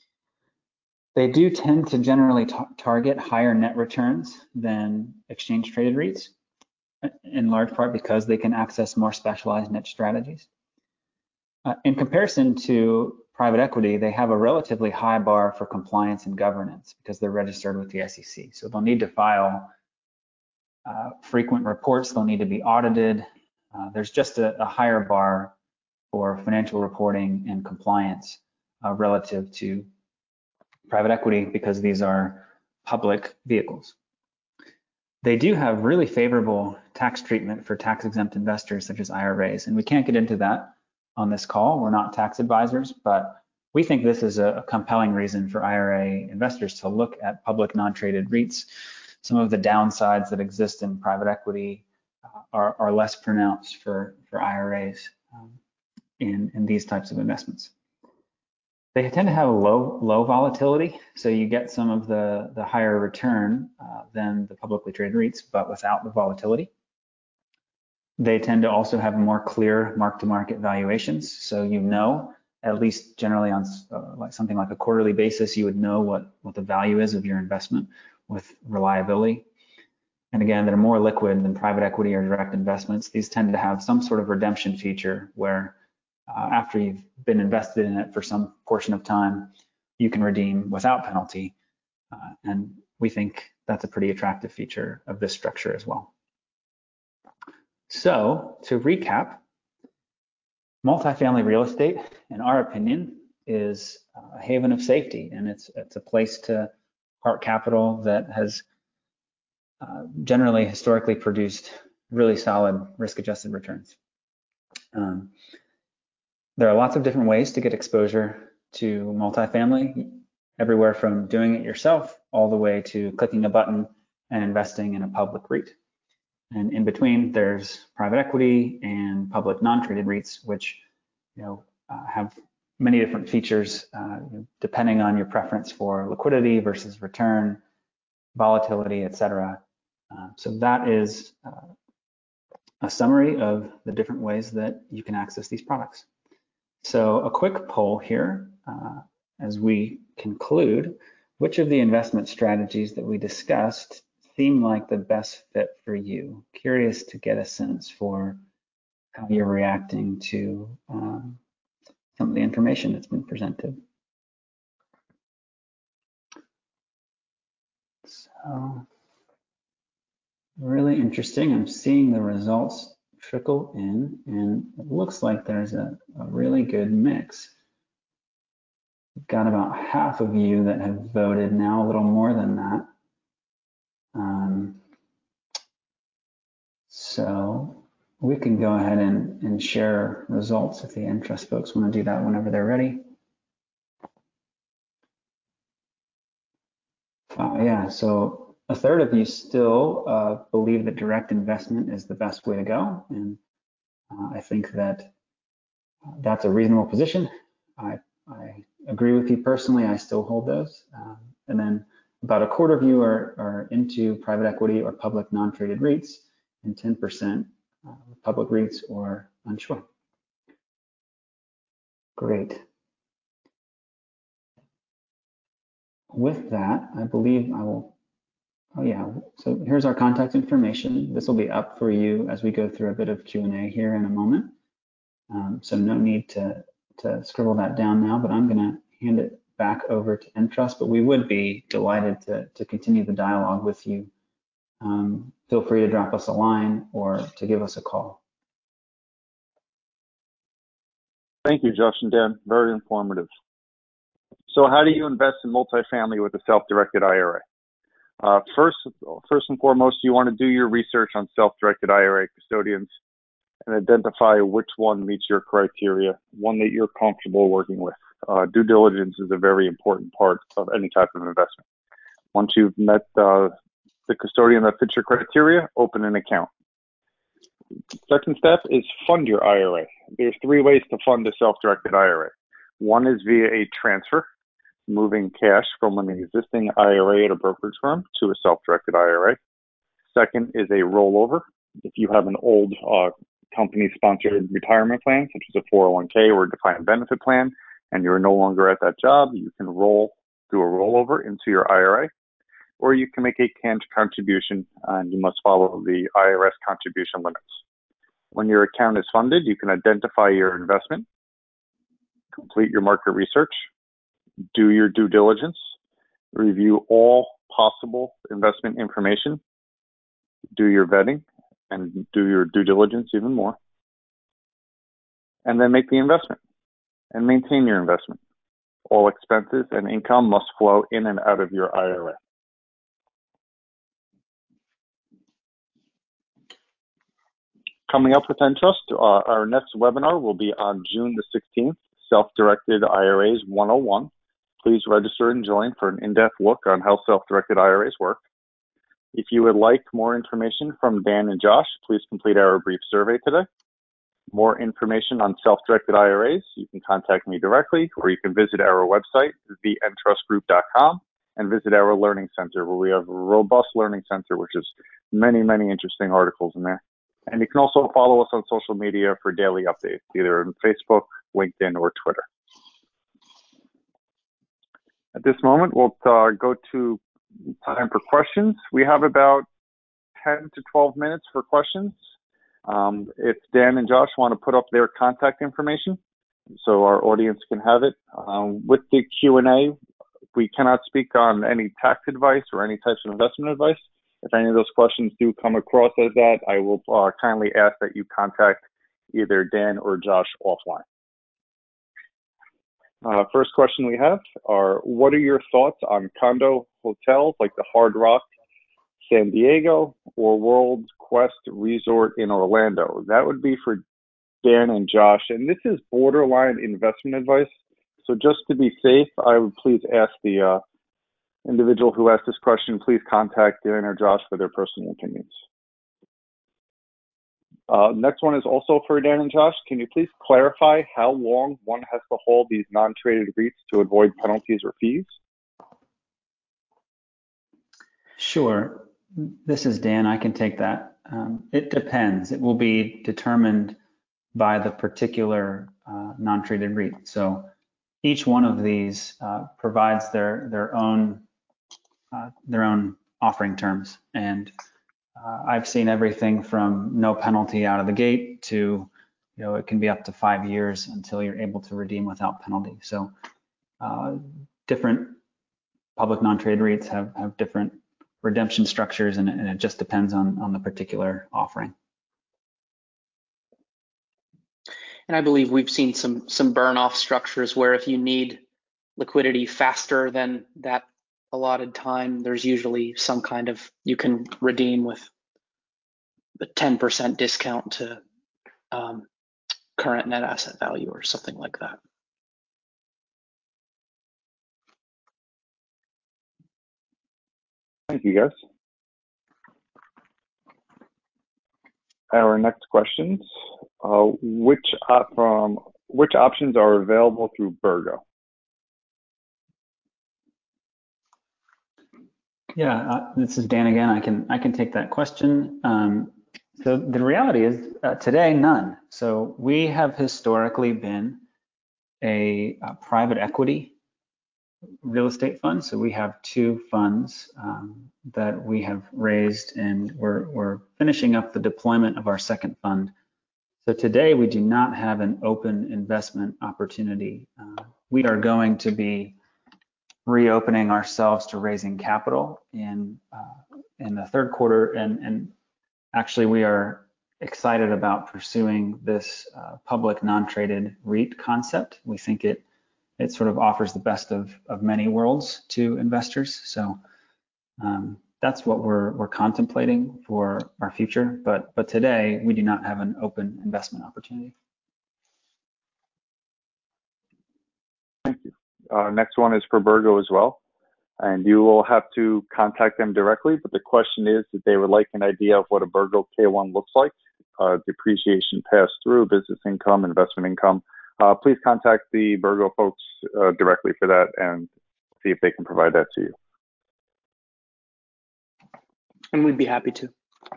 They do tend to generally target higher net returns than exchange traded REITs, in large part because they can access more specialized niche strategies. Uh, in comparison to private equity, they have a relatively high bar for compliance and governance because they're registered with the S E C. So they'll need to file uh, frequent reports, they'll need to be audited. Uh, there's just a, a higher bar for financial reporting and compliance uh, relative to private equity because these are public vehicles. They do have really favorable tax treatment for tax-exempt investors such as I R As, and we can't get into that on this call. We're not tax advisors, but we think this is a compelling reason for I R A investors to look at public non-traded REITs. Some of the downsides that exist in private equity uh, are, are less pronounced for, for I R As um, in, in these types of investments. They tend to have a low low volatility, so you get some of the, the higher return uh, than the publicly traded REITs, but without the volatility. They tend to also have more clear mark-to-market valuations, so you know, at least generally on uh, like something like a quarterly basis, you would know what, what the value is of your investment with reliability. And again, they're more liquid than private equity or direct investments. These tend to have some sort of redemption feature where Uh, after you've been invested in it for some portion of time, you can redeem without penalty. Uh, and we think that's a pretty attractive feature of this structure as well. So to recap, multifamily real estate, in our opinion, is a haven of safety, and it's, it's a place to park capital that has uh, generally historically produced really solid risk-adjusted returns. Um, There are lots of different ways to get exposure to multifamily, everywhere from doing it yourself all the way to clicking a button and investing in a public REIT. And in between, there's private equity and public non-traded REITs, which you know uh, have many different features uh, depending on your preference for liquidity versus return, volatility, et cetera. Uh, so that is uh, a summary of the different ways that you can access these products. So a quick poll here uh, as we conclude, which of the investment strategies that we discussed seem like the best fit for you? Curious to get a sense for how you're reacting to um, some of the information that's been presented. So really interesting. I'm seeing the results trickle in, and it looks like there's a, a really good mix. We've got about half of you that have voted now, a little more than that. Um, so we can go ahead and, and share results if the Entrust folks want to do that whenever they're ready. Uh, yeah, so a third of you still uh, believe that direct investment is the best way to go. And uh, I think that uh, that's a reasonable position. I, I agree with you personally. I still hold those. Um, and then about a quarter of you are, are into private equity or public non-traded REITs, and ten percent uh, public REITs or unsure. Great. With that, I believe I will, oh yeah, so here's our contact information. This will be up for you as we go through a bit of Q and A here in a moment. Um, so no need to, to scribble that down now, but I'm gonna hand it back over to Entrust, but we would be delighted to, to continue the dialogue with you um, feel free to drop us a line or to give us a call. Thank you, Josh and Dan. Very informative. So how do you invest in multifamily with a self-directed I R A? Uh, first, first and foremost, you want to do your research on self-directed I R A custodians and identify which one meets your criteria, one that you're comfortable working with. Uh, due diligence is a very important part of any type of investment. Once you've met uh, the custodian that fits your criteria, open an account. Second step is fund your I R A. There's three ways to fund a self-directed I R A. One is via a transfer, moving cash from an existing I R A at a brokerage firm to a self-directed I R A. Second is a rollover. If you have an old uh, company-sponsored retirement plan, such as a four oh one K or a defined benefit plan, and you're no longer at that job, you can roll, do a rollover into your I R A, or you can make a canned contribution, and you must follow the I R S contribution limits. When your account is funded, you can identify your investment, complete your market research, do your due diligence, review all possible investment information, do your vetting, and do your due diligence even more, and then make the investment and maintain your investment. All expenses and income must flow in and out of your I R A. Coming up with Entrust, uh, our next webinar will be on June the sixteenth, Self-Directed I R As one oh one. Please register and join for an in-depth look on how self-directed I R As work. If you would like more information from Dan and Josh, please complete our brief survey today. More information on self-directed I R As, you can contact me directly, or you can visit our website, the entrust group dot com, and visit our learning center, where we have a robust learning center, which is many, many interesting articles in there. And you can also follow us on social media for daily updates, either on Facebook, LinkedIn, or Twitter. At this moment, we'll uh, go to time for questions. We have about ten to twelve minutes for questions. Um, if Dan and Josh want to put up their contact information so our audience can have it. Um, with the Q and A, we cannot speak on any tax advice or any types of investment advice. If any of those questions do come across as that, I will uh, kindly ask that you contact either Dan or Josh offline. Uh, first question we have are, what are your thoughts on condo hotels like the Hard Rock San Diego or World Quest Resort in Orlando? That would be for Dan and Josh, and this is borderline investment advice. So just to be safe, I would please ask the uh, individual who asked this question, please contact Dan or Josh for their personal opinions. Uh, next one is also for Dan and Josh. Can you please clarify how long one has to hold these non-traded REITs to avoid penalties or fees? Sure. This is Dan. I can take that. Um, it depends. It will be determined by the particular uh, non-traded REIT. So each one of these uh, provides their their own uh, their own offering terms, and uh, I've seen everything from no penalty out of the gate to, you know, it can be up to five years until you're able to redeem without penalty. So uh, different public non-trade REITs have have different redemption structures, and, and it just depends on on the particular offering. And I believe we've seen some some burn off structures where if you need liquidity faster than that allotted time, there's usually some kind of, you can redeem with a ten percent discount to um, current net asset value or something like that. Thank you, guys. Our next questions, uh, which, op from, which options are available through Burgo? Yeah, uh, this is Dan again. I can I can take that question. Um, so the reality is uh, today, none. So we have historically been a, a private equity real estate fund. So we have two funds um, that we have raised, and we're, we're finishing up the deployment of our second fund. So today we do not have an open investment opportunity. Uh, we are going to be reopening ourselves to raising capital in uh, in the third quarter, and, and actually we are excited about pursuing this uh, public non-traded REIT concept. We think it it sort of offers the best of, of many worlds to investors. So um, that's what we're we're contemplating for our future. But but today we do not have an open investment opportunity. Thank you. Uh, next one is for Burgo as well. And you will have to contact them directly, but the question is that they would like an idea of what a Burgo K one looks like, uh, depreciation pass-through, business income, investment income. Uh, please contact the Burgo folks uh, directly for that and see if they can provide that to you. And we'd be happy to.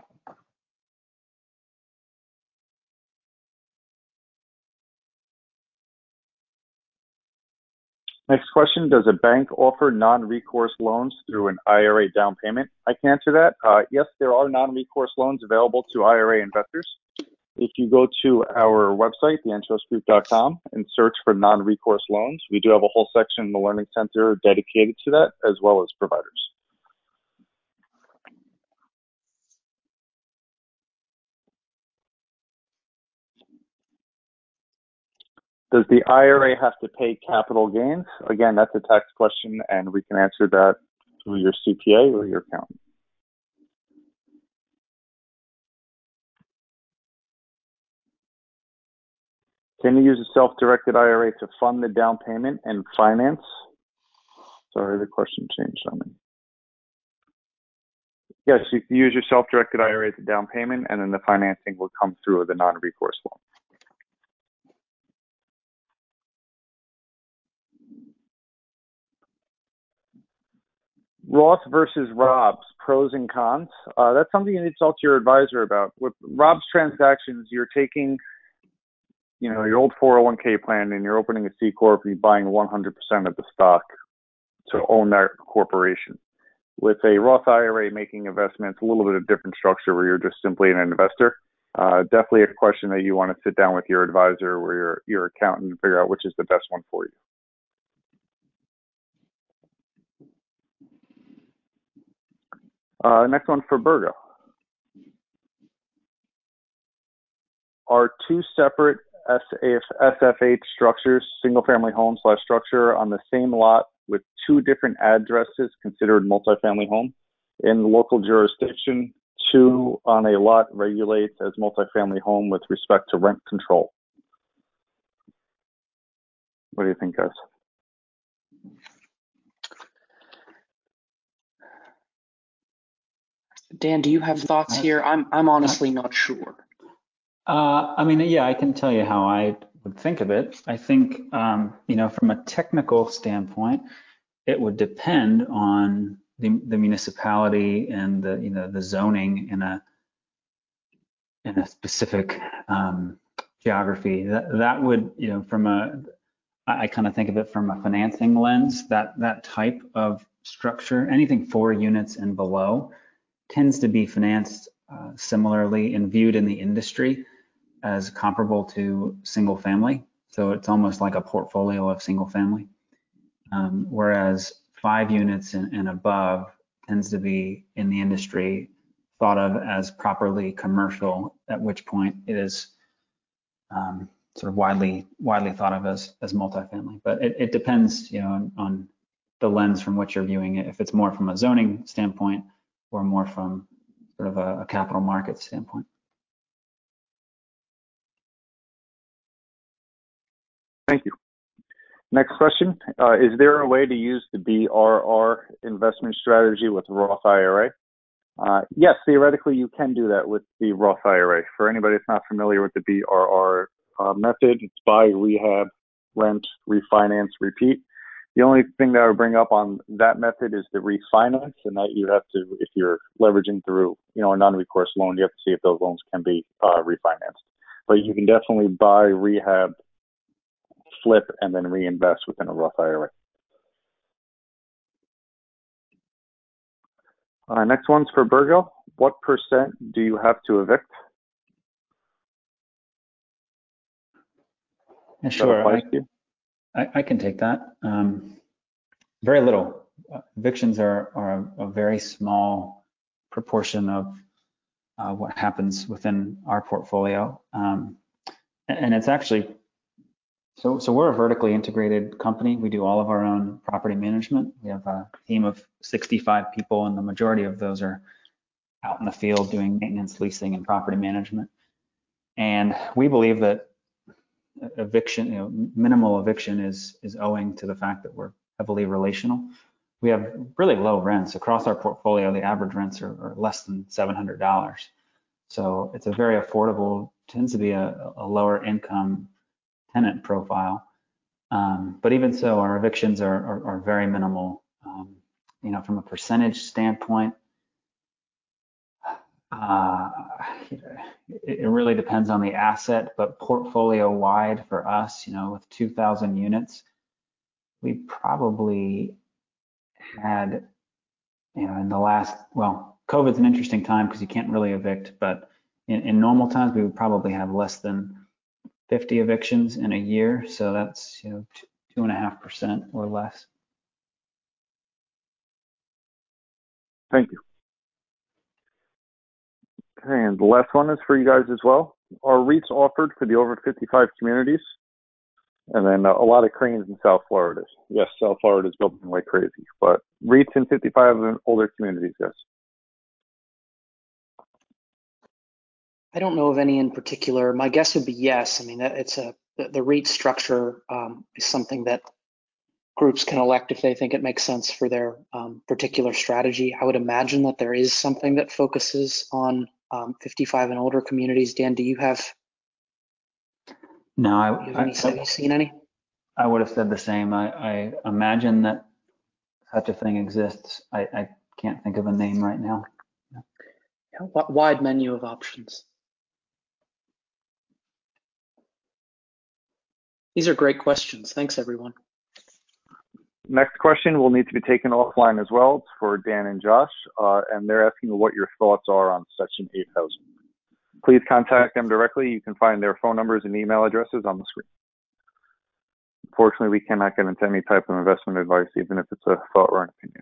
Next question, does a bank offer non-recourse loans through an I R A down payment? I can answer that. Uh, yes, there are non-recourse loans available to I R A investors. If you go to our website, the entrust group dot com, and search for non-recourse loans, we do have a whole section in the Learning Center dedicated to that, as well as providers. Does the I R A have to pay capital gains? Again, that's a tax question, and we can answer that through your C P A or your accountant. Can you use a self-directed I R A to fund the down payment and finance? Sorry, the question changed on me. Yes, you can use your self-directed I R A to down payment, and then the financing will come through the non-recourse loan. Roth versus Rob's, pros and cons. Uh, that's something you need to talk to your advisor about. With Rob's transactions, you're taking, you know, your old four oh one K plan and you're opening a C Corp and you're buying one hundred percent of the stock to own that corporation. With a Roth I R A making investments, a little bit of different structure where you're just simply an investor. Uh, definitely a question that you want to sit down with your advisor or your, your accountant and figure out which is the best one for you. Uh, next one for Burgo. Are two separate S F H structures, single family home slash structure, on the same lot with two different addresses considered multifamily home? In the local jurisdiction, two on a lot regulates as multifamily home with respect to rent control. What do you think, guys? Dan, do you have thoughts here? I'm I'm honestly not sure. Uh, I mean, yeah, I can tell you how I would think of it. I think, um, you know, from a technical standpoint, it would depend on the, the municipality and the, you know, the zoning in a in a specific um, geography. That that would, you know, from a, I, I kind of think of it from a financing lens. That that type of structure, anything four units and below, tends to be financed uh, similarly and viewed in the industry as comparable to single family. So it's almost like a portfolio of single family. Um, whereas five units and, and above tends to be in the industry thought of as properly commercial, at which point it is um, sort of widely widely thought of as, as multifamily. But it, it depends, you know, on, on the lens from which you're viewing it. If it's more from a zoning standpoint or more from sort of a, a capital market standpoint. Thank you. Next question. Uh, is there a way to use the B R R investment strategy with Roth I R A? Uh, yes, theoretically, you can do that with the Roth I R A. For anybody that's not familiar with the B R R uh, method, it's buy, rehab, rent, refinance, repeat. The only thing that I would bring up on that method is the refinance, and that you have to, if you're leveraging through, you know, a non-recourse loan, you have to see if those loans can be uh, refinanced. But you can definitely buy, rehab, flip, and then reinvest within a Roth I R A. Uh, next one's for Burgo. What percent do you have to evict? Yeah, sure. I, you? I, I can take that. Um, very little. Uh, evictions are, are a, a very small proportion of uh, what happens within our portfolio. Um, and it's actually, so, so we're a vertically integrated company. We do all of our own property management. We have a team of sixty-five people, and the majority of those are out in the field doing maintenance, leasing, and property management. And we believe that eviction, you know, minimal eviction is is owing to the fact that we're heavily relational. We have really low rents across our portfolio. The average rents are, are less than seven hundred dollars. So it's a very affordable, tends to be a, a lower income tenant profile. Um, but even so, our evictions are, are, are very minimal. Um, you know, from a percentage standpoint, uh, it, it really depends on the asset, but portfolio wide for us, you know, with two thousand units, we probably had, you know, in the last, well, COVID's an interesting time because you can't really evict, but in, in normal times, we would probably have less than fifty evictions in a year. So that's, you know, two, two and a half percent or less. Thank you. Okay, and the last one is for you guys as well. Are REITs offered for the over fifty-five communities? And then uh, a lot of cranes in South Florida. Yes, South Florida is building like crazy, but REITs in fifty-five and older communities, yes. I don't know of any in particular. My guess would be yes. I mean, it's a the, the REIT structure um, is something that groups can elect if they think it makes sense for their um, particular strategy. I would imagine that there is something that focuses on um, fifty-five and older communities. Dan, do you have? No, I, do you have, I, any, have you seen any? I would have said the same. I, I imagine that such a thing exists. I, I can't think of a name right now. Yeah, wide menu of options. These are great questions. Thanks, everyone. Next question will need to be taken offline as well. It's for Dan and Josh, uh, and they're asking what your thoughts are on Section eight housing. Please contact them directly. You can find their phone numbers and email addresses on the screen. Unfortunately, we cannot get into any type of investment advice, even if it's a thought or an opinion.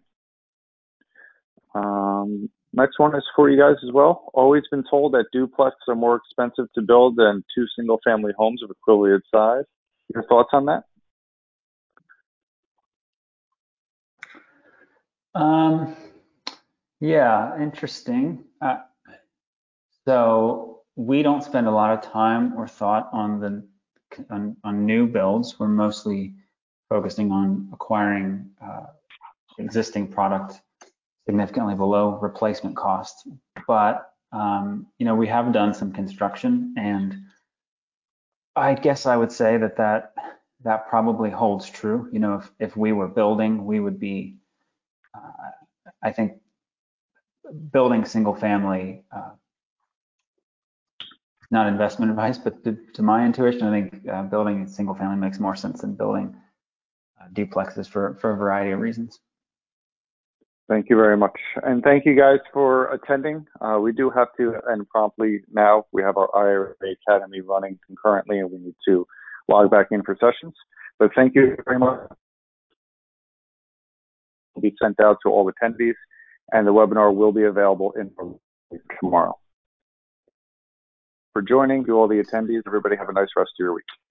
Um, next one is for you guys as well. Always been told that duplexes are more expensive to build than two single-family homes of equivalent size. Your thoughts on that? Um, yeah, interesting. Uh, so we don't spend a lot of time or thought on the on, on new builds. We're mostly focusing on acquiring uh, existing product significantly below replacement cost. But um, you know, we have done some construction, and I guess I would say that that that probably holds true. You know, if if we were building, we would be, uh, I think, building single family. Uh, not investment advice, but to, to my intuition, I think uh, building a single family makes more sense than building uh, duplexes for for a variety of reasons. Thank you very much. And thank you guys for attending. Uh, we do have to end promptly now. We have our I R A Academy running concurrently, and we need to log back in for sessions. But thank you very much. It will be sent out to all attendees, and the webinar will be available in tomorrow. For joining, to all the attendees, everybody have a nice rest of your week.